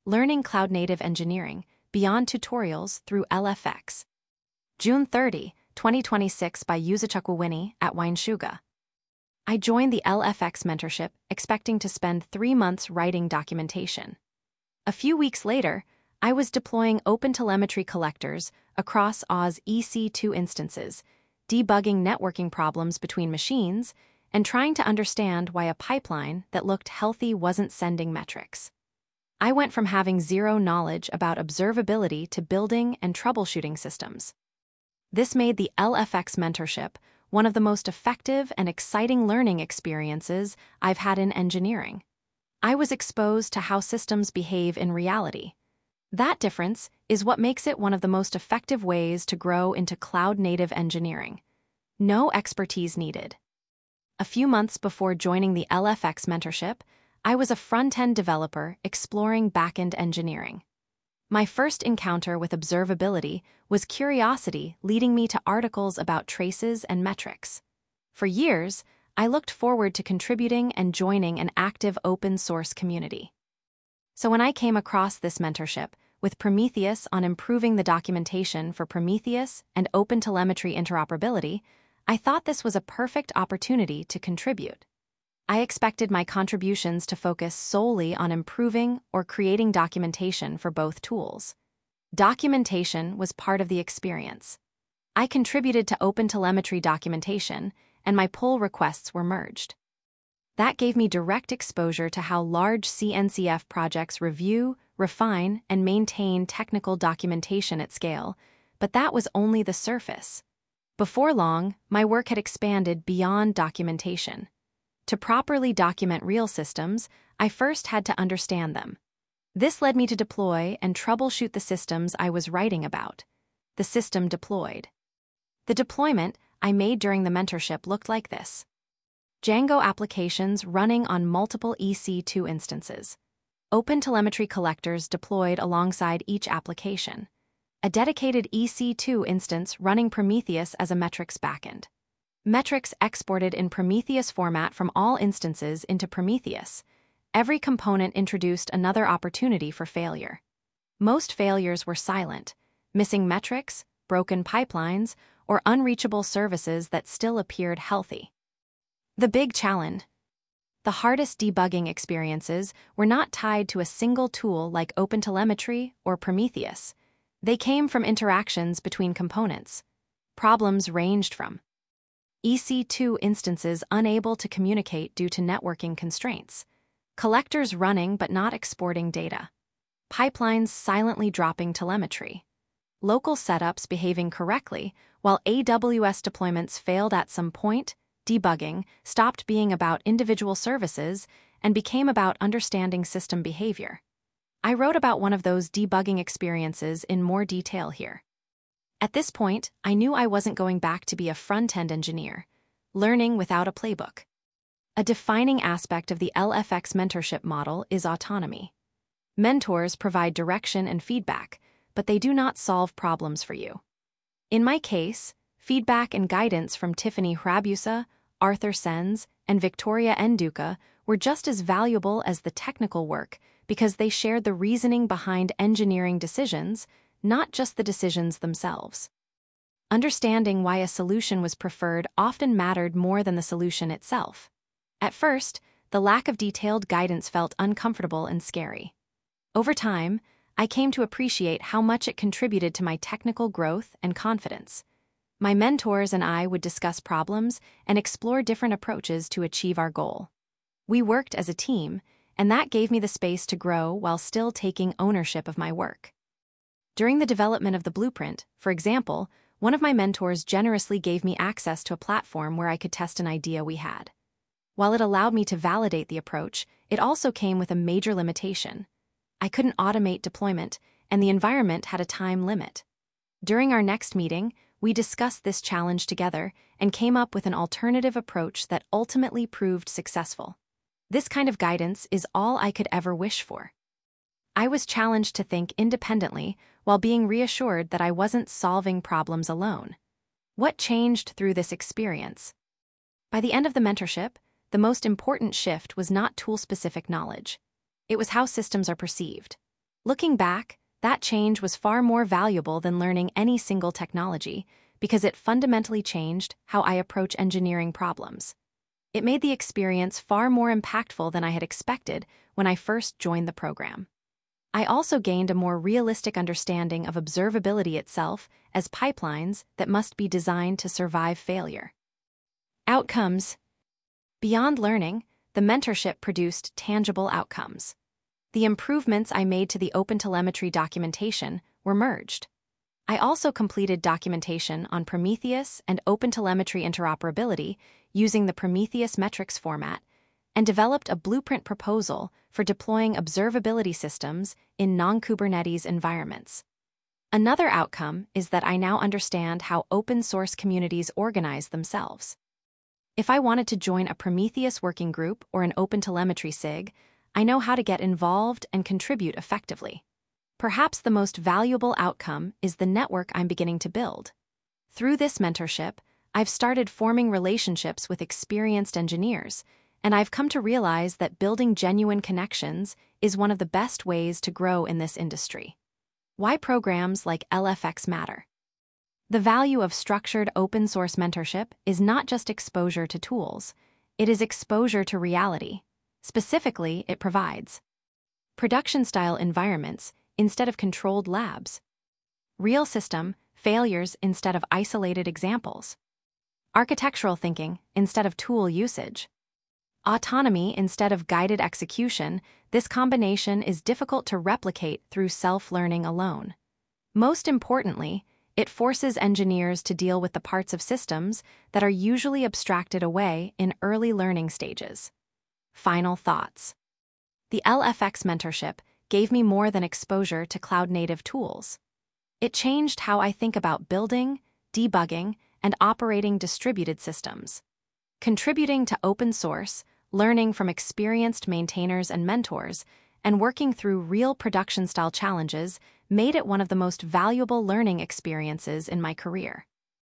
Learning Cloud-Native Engineering, Beyond Tutorials through LFX. June 30, 2026 by Yuzuchukwu at Wineshuga. I joined the LFX mentorship expecting to spend 3 months writing documentation. A few weeks later, I was deploying OpenTelemetry collectors across Oz EC2 instances, debugging networking problems between machines, and trying to understand why a pipeline that looked healthy wasn't sending metrics. I went from having zero knowledge about observability to building and troubleshooting systems. This made the LFX mentorship one of the most effective and exciting learning experiences I've had in engineering. I was exposed to how systems behave in reality. That difference is what makes it one of the most effective ways to grow into cloud-native engineering. No expertise needed. A few months before joining the LFX mentorship, I was a front-end developer exploring back-end engineering. My first encounter with observability was curiosity leading me to articles about traces and metrics. For years, I looked forward to contributing and joining an active open-source community. So when I came across this mentorship, with Prometheus on improving the documentation for Prometheus and OpenTelemetry interoperability, I thought this was a perfect opportunity to contribute. I expected my contributions to focus solely on improving or creating documentation for both tools. Documentation was part of the experience. I contributed to OpenTelemetry documentation, and my pull requests were merged. That gave me direct exposure to how large CNCF projects review, refine, and maintain technical documentation at scale, but that was only the surface. Before long, my work had expanded beyond documentation. To properly document real systems, I first had to understand them. This led me to deploy and troubleshoot the systems I was writing about. The system deployed. The deployment I made during the mentorship looked like this. Django applications running on multiple EC2 instances. OpenTelemetry collectors deployed alongside each application. A dedicated EC2 instance running Prometheus as a metrics backend. Metrics exported in Prometheus format from all instances into Prometheus. Every component introduced another opportunity for failure. Most failures were silent, missing metrics, broken pipelines, or unreachable services that still appeared healthy. The big challenge. The hardest debugging experiences were not tied to a single tool like OpenTelemetry or Prometheus. They came from interactions between components. Problems ranged from EC2 instances unable to communicate due to networking constraints, collectors running but not exporting data, pipelines silently dropping telemetry, local setups behaving correctly while AWS deployments failed at some point. Debugging stopped being about individual services and became about understanding system behavior. I wrote about one of those debugging experiences in more detail here. At this point, I knew I wasn't going back to be a front-end engineer, learning without a playbook. A defining aspect of the LFX mentorship model is autonomy. Mentors provide direction and feedback, but they do not solve problems for you. In my case, feedback and guidance from Tiffany Hrabusa, Arthur Sens, and Victoria Nduka were just as valuable as the technical work because they shared the reasoning behind engineering decisions, not just the decisions themselves. Understanding why a solution was preferred often mattered more than the solution itself. At first, the lack of detailed guidance felt uncomfortable and scary. Over time, I came to appreciate how much it contributed to my technical growth and confidence. My mentors and I would discuss problems and explore different approaches to achieve our goal. We worked as a team, and that gave me the space to grow while still taking ownership of my work. During the development of the blueprint, for example, one of my mentors generously gave me access to a platform where I could test an idea we had. While it allowed me to validate the approach, it also came with a major limitation. I couldn't automate deployment, and the environment had a time limit. During our next meeting, we discussed this challenge together and came up with an alternative approach that ultimately proved successful. This kind of guidance is all I could ever wish for. I was challenged to think independently while being reassured that I wasn't solving problems alone. What changed through this experience? By the end of the mentorship, the most important shift was not tool-specific knowledge. It was how systems are perceived. Looking back, that change was far more valuable than learning any single technology because it fundamentally changed how I approach engineering problems. It made the experience far more impactful than I had expected when I first joined the program. I also gained a more realistic understanding of observability itself as pipelines that must be designed to survive failure. Outcomes. Beyond learning, the mentorship produced tangible outcomes. The improvements I made to the OpenTelemetry documentation were merged. I also completed documentation on Prometheus and OpenTelemetry interoperability using the Prometheus metrics format and developed a blueprint proposal for deploying observability systems in non-Kubernetes environments. Another outcome is that I now understand how open-source communities organize themselves. If I wanted to join a Prometheus working group or an OpenTelemetry SIG, I know how to get involved and contribute effectively. Perhaps the most valuable outcome is the network I'm beginning to build. Through this mentorship, I've started forming relationships with experienced engineers, and I've come to realize that building genuine connections is one of the best ways to grow in this industry. Why programs like LFX matter. The value of structured open-source mentorship is not just exposure to tools, it is exposure to reality. Specifically, it provides production-style environments instead of controlled labs, real system failures instead of isolated examples, architectural thinking instead of tool usage, autonomy instead of guided execution. This combination is difficult to replicate through self-learning alone. Most importantly, it forces engineers to deal with the parts of systems that are usually abstracted away in early learning stages. Final thoughts. The LFX mentorship gave me more than exposure to cloud-native tools. It changed how I think about building, debugging, and operating distributed systems. Contributing to open source, learning from experienced maintainers and mentors, and working through real production-style challenges made it one of the most valuable learning experiences in my career.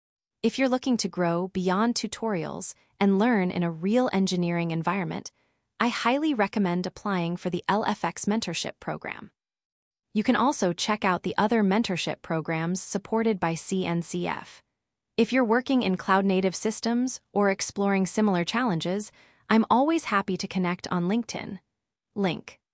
If you're looking to grow beyond tutorials and learn in a real engineering environment, I highly recommend applying for the LFX mentorship program. You can also check out the other mentorship programs supported by CNCF. If you're working in cloud-native systems or exploring similar challenges, I'm always happy to connect on LinkedIn. Link.